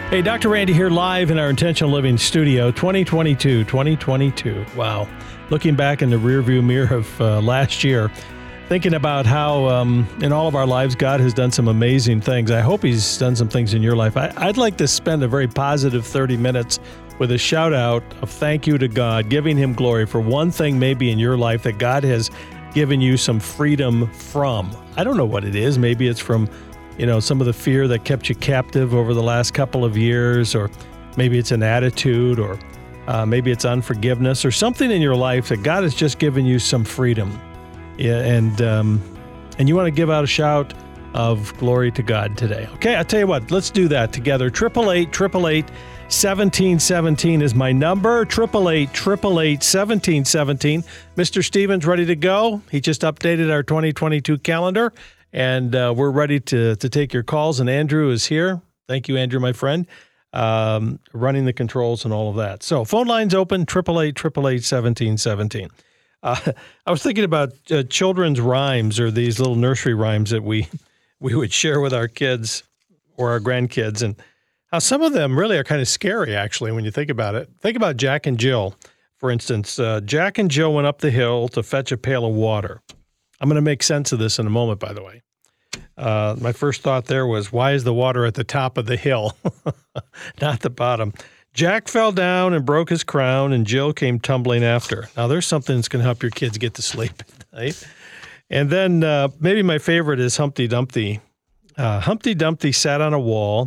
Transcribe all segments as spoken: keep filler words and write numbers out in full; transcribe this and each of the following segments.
Hey, Doctor Randy here live in our Intentional Living studio, twenty twenty-two, twenty twenty-two. Wow. Looking back in the rearview mirror of uh, last year, thinking about how um, in all of our lives, God has done some amazing things. I hope he's done some things in your life. I, I'd like to spend a very positive thirty minutes with a shout out of thank you to God, giving him glory for one thing maybe in your life that God has given you some freedom from. I don't know what it is. Maybe it's from you know, some of the fear that kept you captive over the last couple of years, or maybe it's an attitude, or uh, maybe it's unforgiveness, or something in your life that God has just given you some freedom. Yeah, and um, and you want to give out a shout of glory to God today. Okay, I'll tell you what, let's do that together. triple eight, triple eight, seventeen seventeen is my number. triple eight, triple eight, seventeen seventeen. Mister Stevens ready to go? He just updated our twenty twenty-two calendar. And uh, we're ready to to take your calls. And Andrew is here. Thank you, Andrew, my friend, um, running the controls and all of that. So phone lines open, triple eight, triple eight, seventeen seventeen. Uh, I was thinking about uh, children's rhymes, or these little nursery rhymes that we we would share with our kids or our grandkids, and how some of them really are kind of scary, actually, when you think about it. Think about Jack and Jill, for instance. Uh, Jack and Jill went up the hill to fetch a pail of water. I'm going to make sense of this in a moment, by the way. Uh, my first thought there was, why is the water at the top of the hill, not the bottom? Jack fell down and broke his crown, and Jill came tumbling after. Now, there's something that's going to help your kids get to sleep at night. And then uh, maybe my favorite is Humpty Dumpty. Uh, Humpty Dumpty sat on a wall.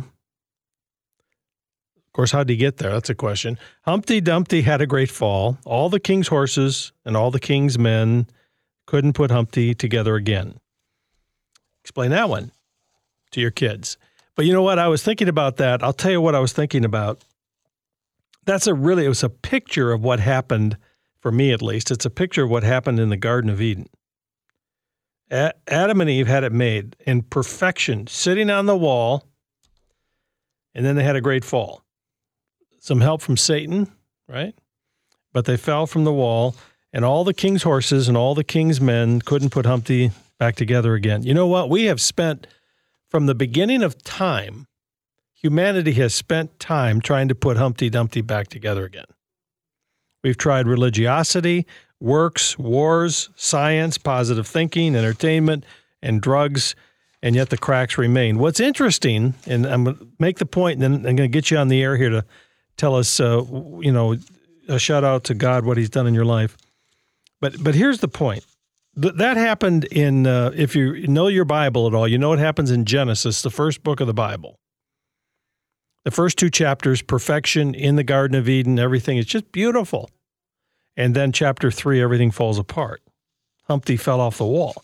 Of course, how'd he get there? That's a question. Humpty Dumpty had a great fall. All the king's horses and all the king's men couldn't put Humpty together again. Explain that one to your kids. But you know what? I was thinking about that. I'll tell you what I was thinking about. That's a really, it was a picture of what happened, for me at least. It's a picture of what happened in the Garden of Eden. A- Adam and Eve had it made in perfection, sitting on the wall, and then they had a great fall. Some help from Satan, right? But they fell from the wall, and all the king's horses and all the king's men couldn't put Humpty back together again. You know what? We have spent, from the beginning of time, humanity has spent time trying to put Humpty Dumpty back together again. We've tried religiosity, works, wars, science, positive thinking, entertainment, and drugs, and yet the cracks remain. What's interesting, and I'm going to make the point, and then I'm going to get you on the air here to tell us, uh, you know, a shout out to God, what he's done in your life. But but here's the point. Th- that happened in, uh, if you know your Bible at all, you know it happens in Genesis, the first book of the Bible. The first two chapters, perfection in the Garden of Eden, everything is just beautiful. And then chapter three, everything falls apart. Humpty fell off the wall.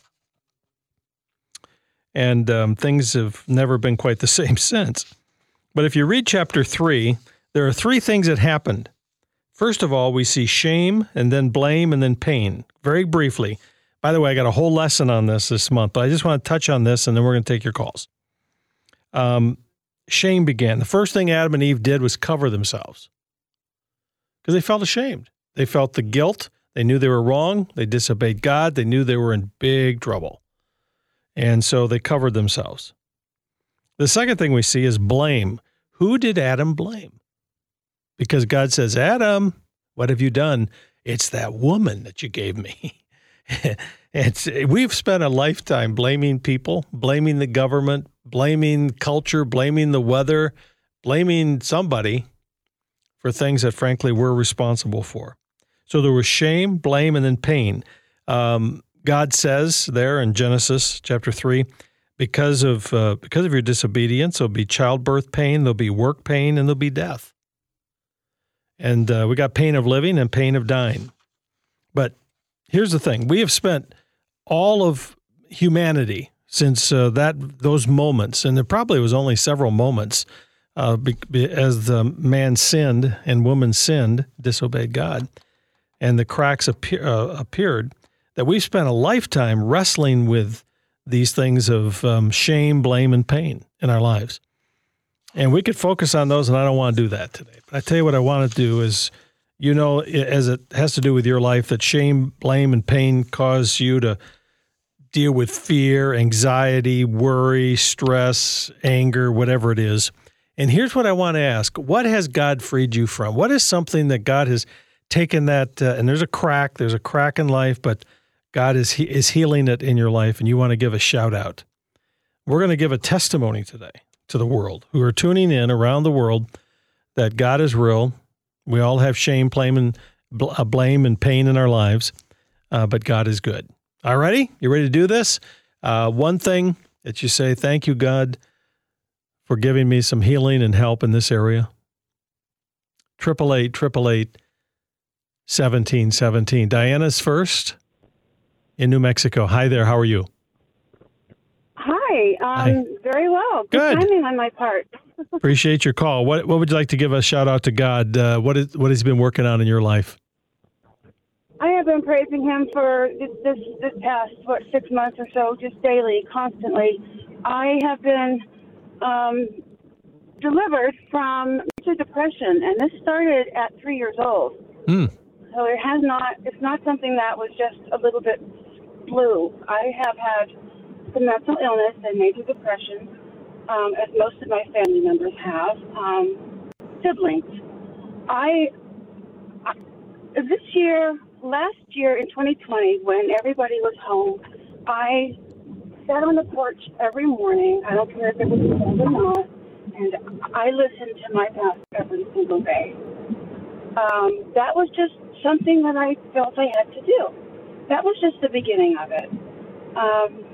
And um, things have never been quite the same since. But if you read chapter three, there are three things that happened. First of all, we see shame, and then blame, and then pain. Very briefly. By the way, I got a whole lesson on this this month, but I just want to touch on this, and then we're going to take your calls. Um, shame began. The first thing Adam and Eve did was cover themselves because they felt ashamed. They felt the guilt. They knew they were wrong. They disobeyed God. They knew they were in big trouble. And so they covered themselves. The second thing we see is blame. Who did Adam blame? Because God says, Adam, what have you done? It's that woman that you gave me. it's we've spent a lifetime blaming people, blaming the government, blaming culture, blaming the weather, blaming somebody for things that, frankly, we're responsible for. So there was shame, blame, and then pain. Um, God says there in Genesis chapter three, because of uh, because of your disobedience, there'll be childbirth pain, there'll be work pain, and there'll be death. And uh, we got pain of living and pain of dying. But here's the thing. We have spent all of humanity since uh, that those moments, and there probably was only several moments, uh, be, be, as the man sinned and woman sinned, disobeyed God, and the cracks appear, uh, appeared, that we've spent a lifetime wrestling with these things of um, shame, blame, and pain in our lives. And we could focus on those, and I don't want to do that today. But I tell you what I want to do is, you know, as it has to do with your life, that shame, blame, and pain cause you to deal with fear, anxiety, worry, stress, anger, whatever it is. And here's what I want to ask. What has God freed you from? What is something that God has taken that, uh, and there's a crack, there's a crack in life, but God is, he, is healing it in your life, and you want to give a shout out. We're going to give a testimony today to the world who are tuning in around the world that God is real. We all have shame, blame, and, uh, blame and pain in our lives, uh, but God is good. All righty? You ready to do this? Uh, one thing that you say, thank you, God, for giving me some healing and help in this area. Triple eight, triple eight, seventeen seventeen. Diana's first in New Mexico. Hi there. How are you? Hi. Um, Hi. Very well. Good. Good timing on my part. Appreciate your call. What What would you like to give a shout out to God? Uh, what is what has he been working on in your life? I have been praising him for this, this this past what six months or so, just daily, constantly. I have been um, delivered from major depression, and this started at three years old. Hmm. So it has not. It's not something that was just a little bit flu. I have had some mental illness and major depression, um, as most of my family members have. Um, siblings. I, I this year, last year in twenty twenty, when everybody was home, I sat on the porch every morning. I don't care if it was cold or not, and I listened to my pastor every single day. Um, that was just something that I felt I had to do. That was just the beginning of it. Um,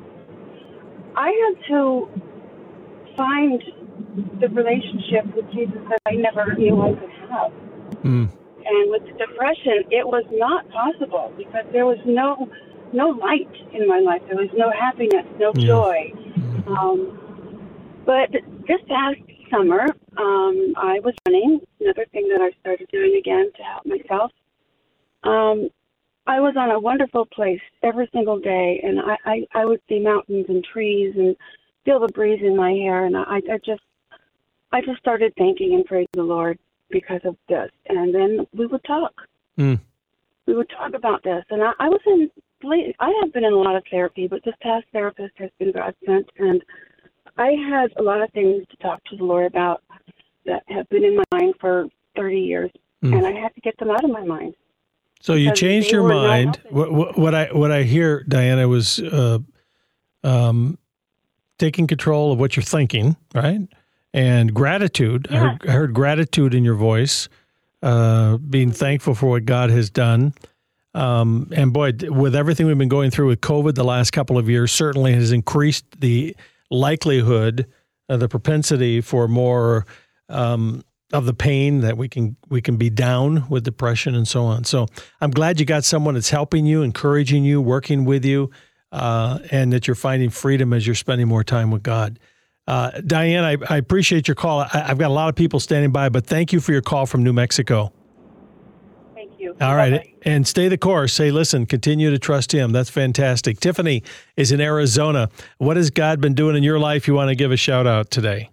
I had to find the relationship with Jesus that I never knew I could have. Mm. And with depression, it was not possible because there was no no light in my life. There was no happiness, no Yeah. joy. Um, but this past summer, um, I was running, another thing that I started doing again to help myself. Um, I was on a wonderful place every single day, and I, I, I would see mountains and trees and feel the breeze in my hair, and I, I just I just started thanking and praising the Lord because of this. And then we would talk. Mm. We would talk about this. And I, I was in, I have been in a lot of therapy, but this past therapist has been God sent, and I had a lot of things to talk to the Lord about that have been in my mind for thirty years, mm. and I had to get them out of my mind. So you changed your mind. What, what, what I what I hear, Diana, was uh, um, taking control of what you're thinking, right? And gratitude. Yeah. I, heard, I heard gratitude in your voice, uh, being thankful for what God has done. Um, and boy, with everything we've been going through with COVID the last couple of years, certainly has increased the likelihood, uh, the propensity for more um, of the pain that we can we can be down with depression and so on. So I'm glad you got someone that's helping you, encouraging you, working with you, uh, and that you're finding freedom as you're spending more time with God. Uh, Diane, I, I appreciate your call. I, I've got a lot of people standing by, but thank you for your call from New Mexico. Thank you. All Bye-bye. right. And stay the course. Say, listen, continue to trust him. That's fantastic. Tiffany is in Arizona. What has God been doing in your life you want to give a shout out today?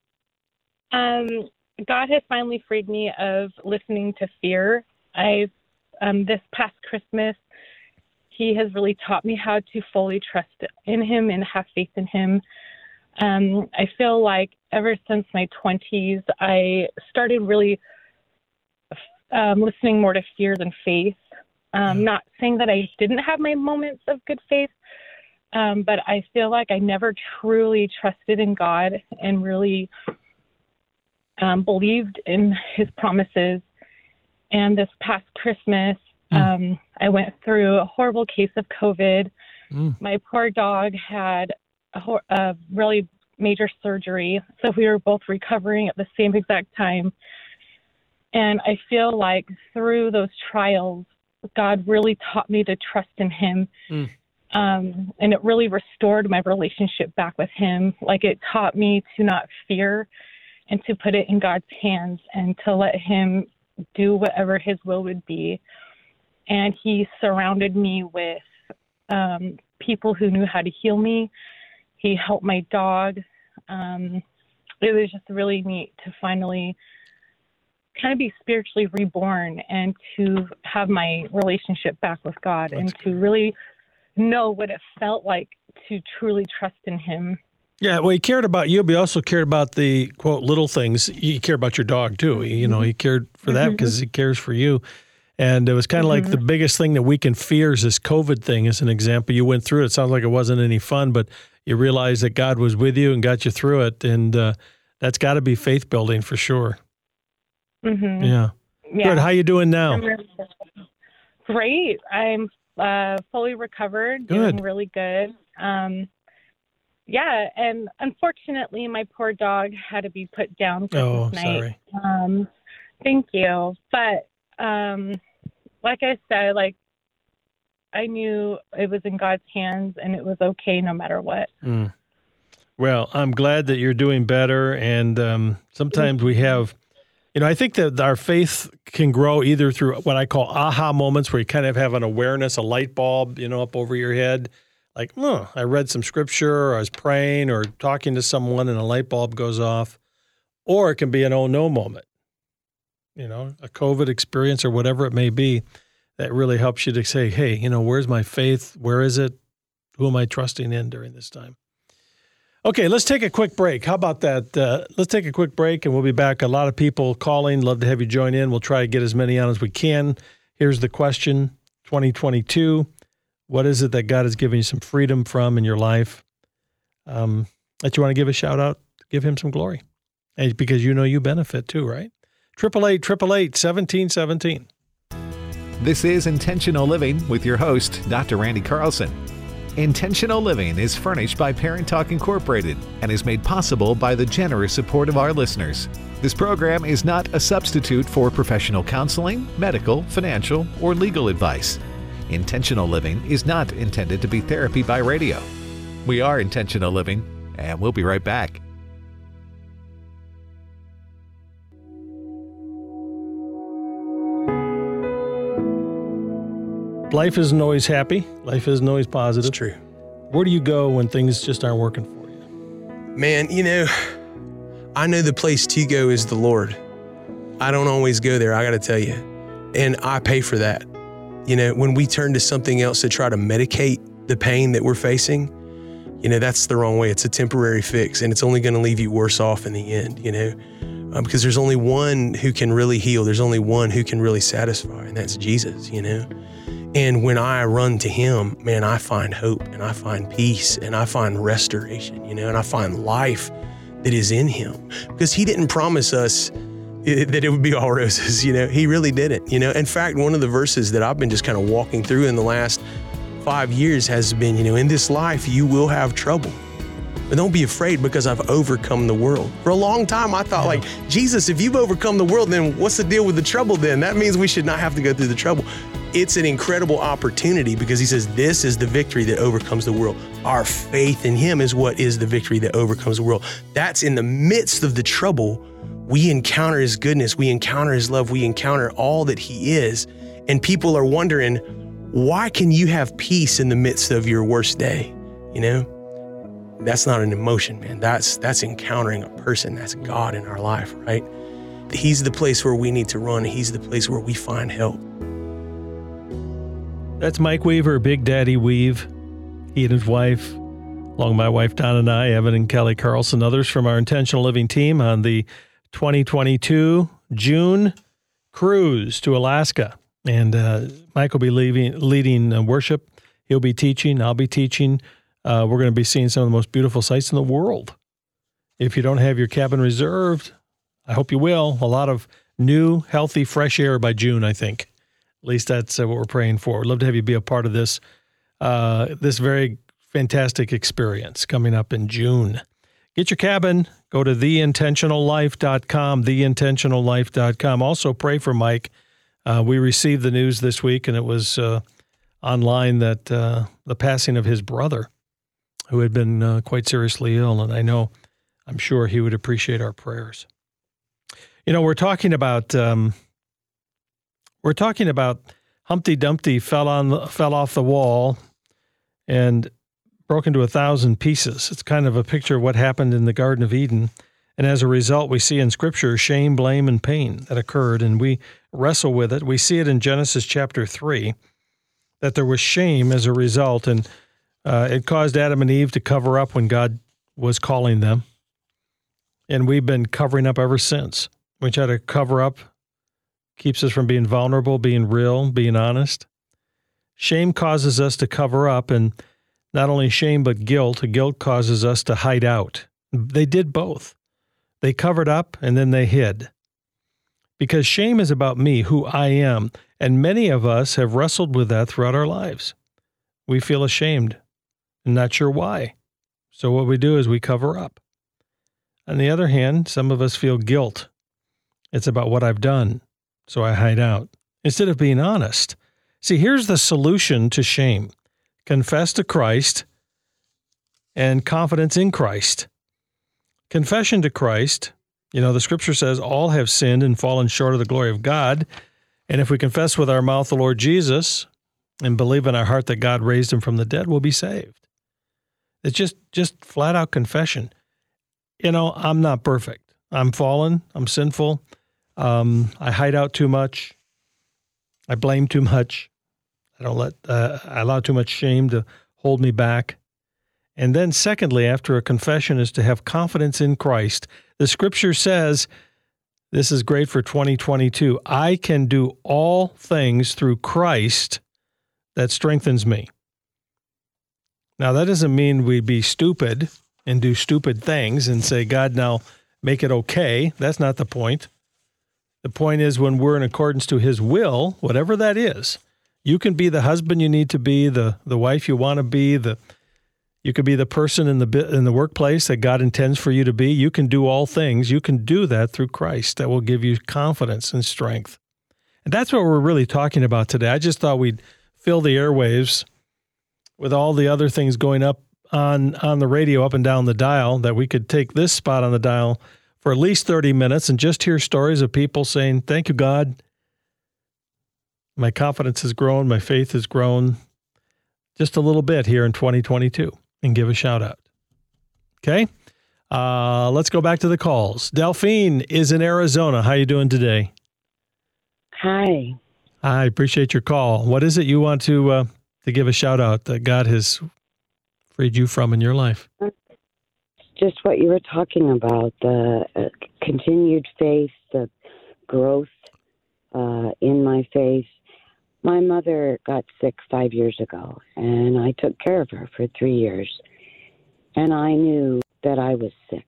Um, God has finally freed me of listening to fear. I've, um, this past Christmas, he has really taught me how to fully trust in him and have faith in him. Um, I feel like ever since my twenties, I started really um, listening more to fear than faith. Um, not saying that I didn't have my moments of good faith, um, but I feel like I never truly trusted in God and really um, believed in his promises. And this past Christmas, mm. um, I went through a horrible case of COVID. Mm. My poor dog had a, a really major surgery, so we were both recovering at the same exact time. And I feel like through those trials, God really taught me to trust in him. Mm. Um, and it really restored my relationship back with him. Like, it taught me to not fear and to put it in God's hands and to let him do whatever his will would be. And he surrounded me with um, people who knew how to heal me. He helped my dog. Um, it was just really neat to finally kind of be spiritually reborn and to have my relationship back with God. That's and to good. Really know what it felt like to truly trust in him. Yeah, well, he cared about you, but he also cared about the, quote, little things. He cared about your dog, too. You know, he cared for that because he cares for you. And it was kind of mm-hmm. like the biggest thing that we can fear is this COVID thing, as an example. You went through it. It sounds like it wasn't any fun, but you realized that God was with you and got you through it. And uh, that's got to be faith building for sure. Mm-hmm. Yeah. yeah. Good. How you doing now? Great. I'm uh, fully recovered, good. doing really good. Um Yeah, and unfortunately, my poor dog had to be put down Christmas oh, night. Sorry. Um, thank you. But um, like I said, like I knew it was in God's hands, and it was okay no matter what. Mm. Well, I'm glad that you're doing better, and um, sometimes we have, you know, I think that our faith can grow either through what I call aha moments, where you kind of have an awareness, a light bulb, you know, up over your head. Like, oh, I read some scripture, or I was praying, or talking to someone, and a light bulb goes off. Or it can be an oh no moment, you know, a COVID experience or whatever it may be, that really helps you to say, hey, you know, where's my faith? Where is it? Who am I trusting in during this time? Okay, let's take a quick break. How about that? Uh, let's take a quick break, and we'll be back. A lot of people calling. Love to have you join in. We'll try to get as many on as we can. Here's the question, twenty twenty-two. What is it that God has given you some freedom from in your life um, that you want to give a shout out, give him some glory? And because you know you benefit too, right? eight eight eight, eight eight eight, one seven one seven. This is Intentional Living with your host, Doctor Randy Carlson. Intentional Living is furnished by Parent Talk Incorporated and is made possible by the generous support of our listeners. This program is not a substitute for professional counseling, medical, financial, or legal advice. Intentional Living is not intended to be therapy by radio. We are Intentional Living, and we'll be right back. Life isn't always happy. Life isn't always positive. It's true. Where do you go when things just aren't working for you? Man, you know, I know the place to go is the Lord. I don't always go there, I got to tell you. And I pay for that. You know, when we turn to something else to try to medicate the pain that we're facing, you know, that's the wrong way. It's a temporary fix, and it's only going to leave you worse off in the end, you know, um, because there's only one who can really heal. There's only one who can really satisfy, and that's Jesus, you know. And when I run to him, man, I find hope, and I find peace, and I find restoration, you know, and I find life that is in him, because he didn't promise us that it would be all roses, you know, he really didn't, you know. In fact, one of the verses that I've been just kind of walking through in the last five years has been, you know, in this life, you will have trouble, but don't be afraid because I've overcome the world. For a long time, I thought, like, Jesus, if you've overcome the world, then what's the deal with the trouble then? That means we should not have to go through the trouble. It's an incredible opportunity because he says, this is the victory that overcomes the world. Our faith in him is what is the victory that overcomes the world. That's in the midst of the trouble. We encounter his goodness, we encounter his love, we encounter all that he is. And people are wondering, why can you have peace in the midst of your worst day? You know, that's not an emotion, man. That's that's encountering a person. That's God in our life, right? He's the place where we need to run. He's the place where we find help. That's Mike Weaver, Big Daddy Weave. He and his wife, along with my wife Don and I, Evan and Kelly Carlson, others from our Intentional Living team on the twenty twenty-two June cruise to Alaska. And uh, Mike will be leaving, leading uh, worship. He'll be teaching. I'll be teaching. Uh, we're going to be seeing some of the most beautiful sights in the world. If you don't have your cabin reserved, I hope you will. A lot of new, healthy, fresh air by June, I think. At least that's uh, what we're praying for. We'd love to have you be a part of this, uh, this very fantastic experience coming up in June. Get your cabin. Go to the intentional life dot com, the intentional life dot com. Also, pray for Mike. Uh, we received the news this week, and it was uh, online that uh, the passing of his brother, who had been uh, quite seriously ill, and I know, I'm sure he would appreciate our prayers. You know, we're talking about um, we're talking about Humpty Dumpty fell on fell off the wall and broke into a thousand pieces. It's kind of a picture of what happened in the Garden of Eden. And as a result, we see in Scripture shame, blame, and pain that occurred, and we wrestle with it. We see it in Genesis chapter three, that there was shame as a result, and uh, it caused Adam and Eve to cover up when God was calling them. And we've been covering up ever since. We try to cover up, keeps us from being vulnerable, being real, being honest. Shame causes us to cover up, and not only shame, but guilt. Guilt causes us to hide out. They did both. They covered up and then they hid. Because shame is about me, who I am, and many of us have wrestled with that throughout our lives. We feel ashamed and not sure why. So what we do is we cover up. On the other hand, some of us feel guilt. It's about what I've done, so I hide out, instead of being honest. See, here's the solution to shame. Confess to Christ and confidence in Christ. Confession to Christ, you know, the scripture says all have sinned and fallen short of the glory of God. And if we confess with our mouth the Lord Jesus and believe in our heart that God raised him from the dead, we'll be saved. It's just, just flat out confession. You know, I'm not perfect. I'm fallen. I'm sinful. Um, I hide out too much. I blame too much. I don't let, uh, I allow too much shame to hold me back. And then secondly, after a confession, is to have confidence in Christ. The scripture says, this is great for twenty twenty-two, I can do all things through Christ that strengthens me. Now, that doesn't mean we be stupid and do stupid things and say, God, now make it okay. That's not the point. The point is when we're in accordance to his will, whatever that is, you can be the husband you need to be, the, the wife you want to be, the you could be the person in the in the workplace that God intends for you to be. You can do all things. You can do that through Christ. That will give you confidence and strength. And that's what we're really talking about today. I just thought we'd fill the airwaves with all the other things going up on, on the radio up and down the dial, that we could take this spot on the dial for at least thirty minutes and just hear stories of people saying, thank you, God. My confidence has grown. My faith has grown just a little bit here in twenty twenty-two, and give a shout out. Okay. Uh, let's go back to the calls. Delphine is in Arizona. How you doing today? Hi. I appreciate your call. What is it you want to, uh, to give a shout out that God has freed you from in your life? Just what you were talking about, the uh, continued faith, the growth uh, in my faith. My mother got sick five years ago, and I took care of her for three years. And I knew that I was sick.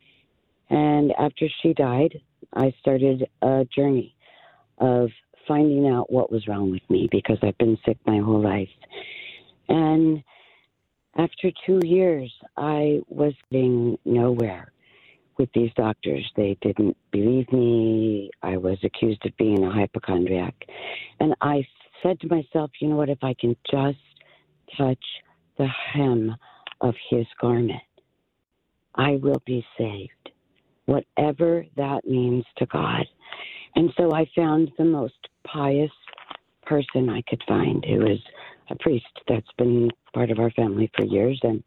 And after she died, I started a journey of finding out what was wrong with me, because I've been sick my whole life. And after two years, I was getting nowhere with these doctors. They didn't believe me. I was accused of being a hypochondriac. And I said to myself, you know what, if I can just touch the hem of his garment, I will be saved, whatever that means to God. And so I found the most pious person I could find, who is a priest that's been part of our family for years. And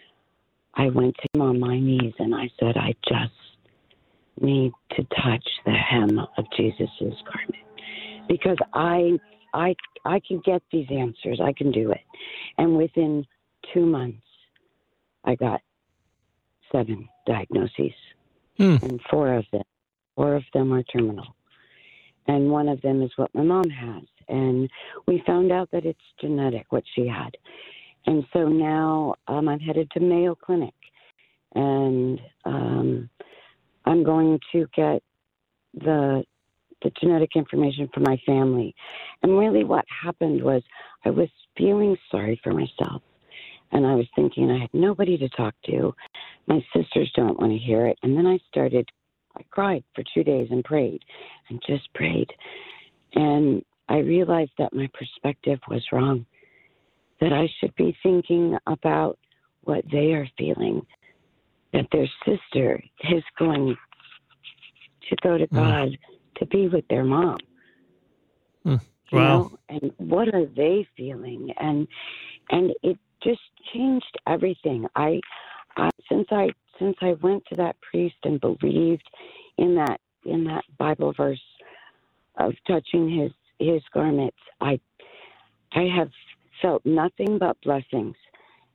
I went to him on my knees and I said, I just need to touch the hem of Jesus's garment, because I, I, I can get these answers. I can do it. And within two months, I got seven diagnoses, hmm. and four of them, four of them are terminal. And one of them is what my mom has. And we found out that it's genetic, what she had. And so now um, I'm headed to Mayo Clinic, and um, I'm going to get the the genetic information for my family. And really what happened was I was feeling sorry for myself. And I was thinking I had nobody to talk to. My sisters don't want to hear it. And then I started, I cried for two days and prayed and just prayed. And I realized that my perspective was wrong, that I should be thinking about what they are feeling, that their sister is going to go to God mm. to be with their mom. Mm. You Wow. know, and what are they feeling? And and it just changed everything. I, I since I since I went to that priest and believed in that in that Bible verse of touching his his garments, I I have felt nothing but blessings.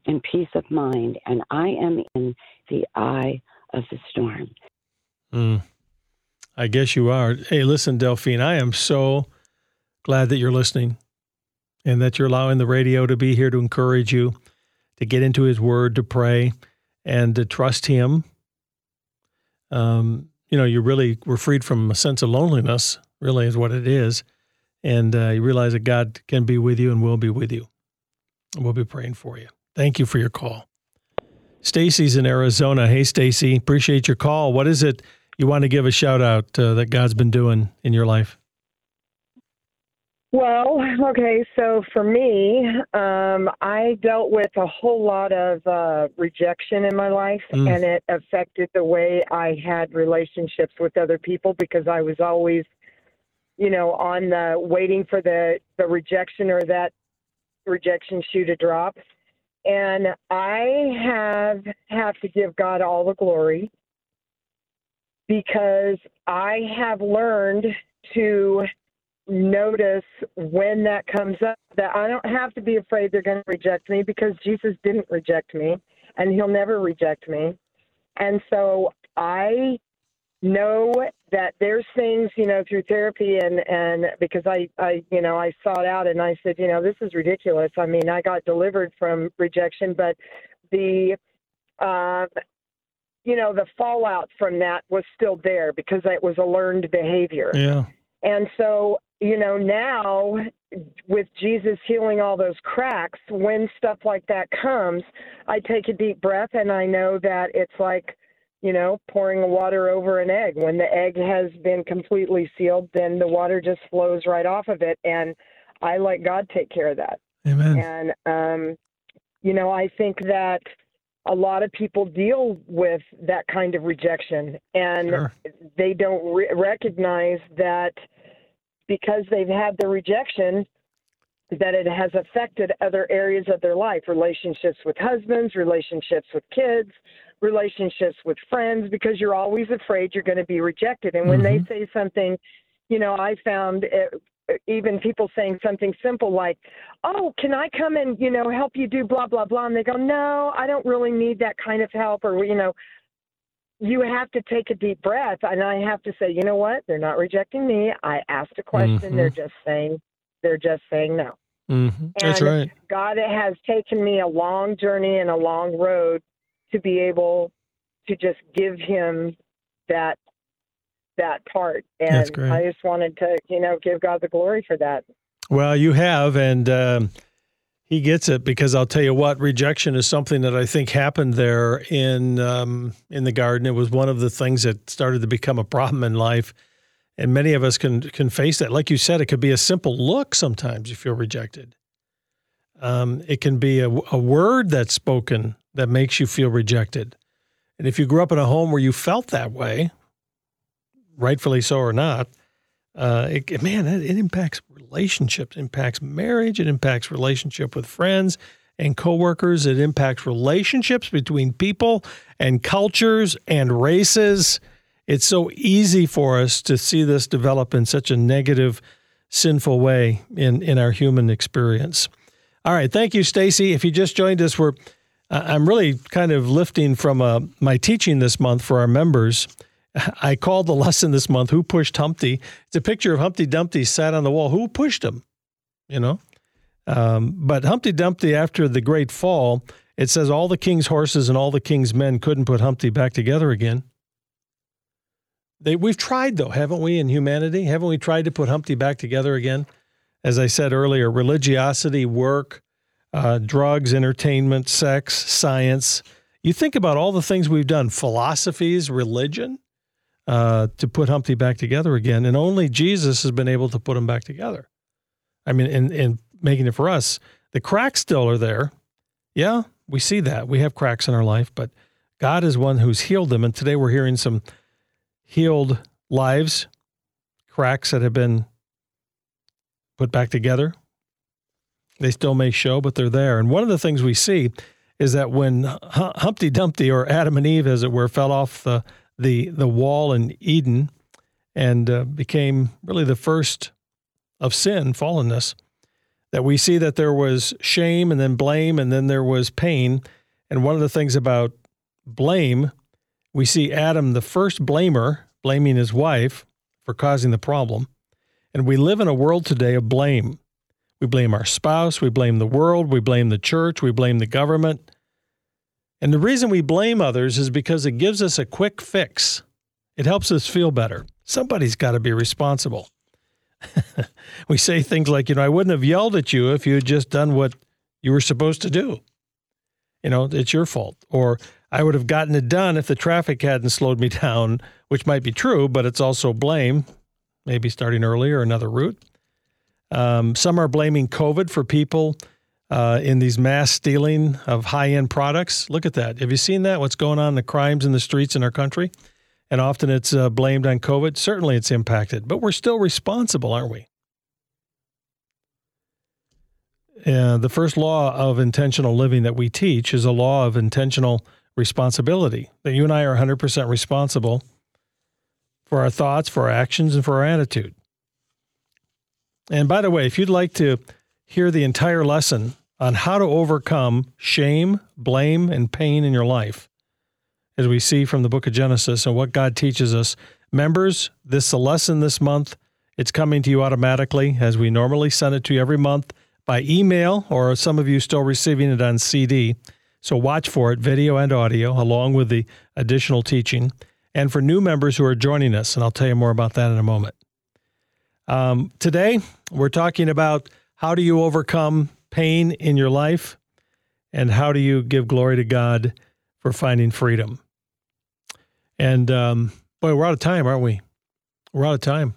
and peace of mind, and I am in the eye of the storm. Mm, I guess you are. Hey, listen, Delphine, I am so glad that you're listening and that you're allowing the radio to be here to encourage you, to get into his word, to pray, and to trust him. Um, you know, you really were freed from a sense of loneliness, really is what it is. And uh, you realize that God can be with you and will be with you. We'll be praying for you. Thank you for your call. Stacy's in Arizona. Hey, Stacy, appreciate your call. What is it you want to give a shout out uh, that God's been doing in your life? Well, okay, so for me, um, I dealt with a whole lot of uh, rejection in my life, mm. and it affected the way I had relationships with other people because I was always, you know, on the waiting for the, the rejection or that rejection shoe to drop. And I have have to give God all the glory because I have learned to notice when that comes up, that I don't have to be afraid they're going to reject me because Jesus didn't reject me and he'll never reject me. And so I know that there's things, you know, through therapy and, and because I, I, you know, I sought out and I said, you know, this is ridiculous. I mean, I got delivered from rejection, but the, uh, you know, the fallout from that was still there because it was a learned behavior. Yeah. And so, you know, now with Jesus healing all those cracks, when stuff like that comes, I take a deep breath and I know that it's like, you know, pouring water over an egg. When the egg has been completely sealed, then the water just flows right off of it. And I let God take care of that. Amen. And, um, you know, I think that a lot of people deal with that kind of rejection and sure. they don't re- recognize that because they've had the rejection, that it has affected other areas of their life, relationships with husbands, relationships with kids, relationships with friends, because you're always afraid you're going to be rejected. And when mm-hmm. they say something, you know, I found it, even people saying something simple like, oh, can I come and, you know, help you do blah, blah, blah. And they go, no, I don't really need that kind of help. Or, you know, you have to take a deep breath. And I have to say, you know what? They're not rejecting me. I asked a question. Mm-hmm. They're just saying, they're just saying no. Mm-hmm. That's and right. God has taken me a long journey and a long road to be able to just give him that that part. And That's great. I just wanted to, you know, give God the glory for that. Well, you have, and um, he gets it because I'll tell you what, rejection is something that I think happened there in um, in the garden. It was one of the things that started to become a problem in life, and many of us can can face that. Like you said, it could be a simple look sometimes you feel rejected. Um, it can be a, a word that's spoken that makes you feel rejected. And if you grew up in a home where you felt that way, rightfully so or not, uh, it, man, it, it impacts relationships, it impacts marriage, it impacts relationship with friends and coworkers, it impacts relationships between people and cultures and races. It's so easy for us to see this develop in such a negative, sinful way in, in our human experience. All right, thank you, Stacy. If you just joined us, we're I'm really kind of lifting from uh, my teaching this month for our members. I called the lesson this month, Who Pushed Humpty? It's a picture of Humpty Dumpty sat on the wall. Who pushed him? You know? Um, but Humpty Dumpty, after the great fall, it says all the king's horses and all the king's men couldn't put Humpty back together again. They, we've tried, though, haven't we, in humanity? Haven't we tried to put Humpty back together again? As I said earlier, religiosity, work, uh, drugs, entertainment, sex, science. You think about all the things we've done, philosophies, religion, uh, to put Humpty back together again. And only Jesus has been able to put him back together. I mean, in, in making it for us, the cracks still are there. Yeah, we see that. We have cracks in our life, but God is one who's healed them. And today we're hearing some healed lives, cracks that have been put back together. They still may show, but they're there. And one of the things we see is that when Humpty Dumpty, or Adam and Eve, as it were, fell off the the, the wall in Eden and uh, became really the first of sin, fallenness, that we see that there was shame and then blame and then there was pain. And one of the things about blame, we see Adam, the first blamer, blaming his wife for causing the problem. And we live in a world today of blame. We blame our spouse, we blame the world, we blame the church, we blame the government. And the reason we blame others is because it gives us a quick fix. It helps us feel better. Somebody's got to be responsible. We say things like, you know, I wouldn't have yelled at you if you had just done what you were supposed to do. You know, it's your fault. Or I would have gotten it done if the traffic hadn't slowed me down, which might be true, but it's also blame, maybe starting earlier, another route. Um, some are blaming COVID for people uh, in these mass stealing of high-end products. Look at that. Have you seen that? What's going on, the crimes in the streets in our country? And often it's uh, blamed on COVID. Certainly it's impacted, but we're still responsible, aren't we? Uh, the first law of intentional living that we teach is a law of intentional responsibility, that you and I are one hundred percent responsible for our thoughts, for our actions, and for our attitude. And by the way, if you'd like to hear the entire lesson on how to overcome shame, blame, and pain in your life, as we see from the book of Genesis and what God teaches us. Members, this is a lesson this month. It's coming to you automatically as we normally send it to you every month by email, or some of you still receiving it on C D. So watch for it, video and audio, along with the additional teaching. And for new members who are joining us, and I'll tell you more about that in a moment. Um, today, we're talking about how do you overcome pain in your life and how do you give glory to God for finding freedom. And um, boy, we're out of time, aren't we? We're out of time.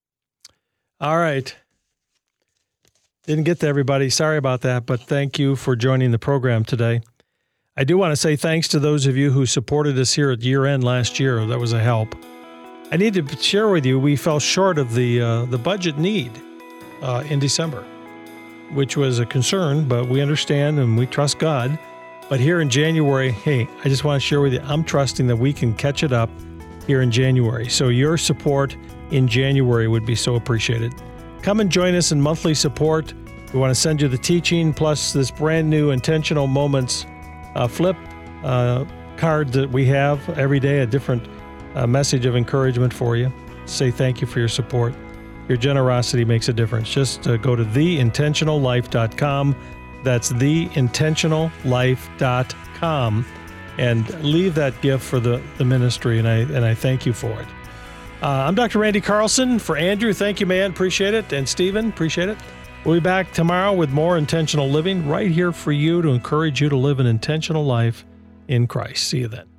All right. Didn't get to everybody. Sorry about that, but thank you for joining the program today. I do want to say thanks to those of you who supported us here at year end last year. That was a help. I need to share with you, we fell short of the uh, the budget need uh, in December, which was a concern, but we understand and we trust God. But here in January, hey, I just want to share with you, I'm trusting that we can catch it up here in January. So your support in January would be so appreciated. Come and join us in monthly support. We want to send you the teaching plus this brand new Intentional Moments uh, flip uh, card that we have every day, a different uh, message of encouragement for you. Say thank you for your support. Your generosity makes a difference. Just uh, go to the intentional life dot com. That's the intentional life dot com and leave that gift for the, the ministry, and I and I thank you for it. Uh, I'm Doctor Randy Carlson. For Andrew, thank you, man. Appreciate it. And Stephen, appreciate it. We'll be back tomorrow with more intentional living right here for you to encourage you to live an intentional life in Christ. See you then.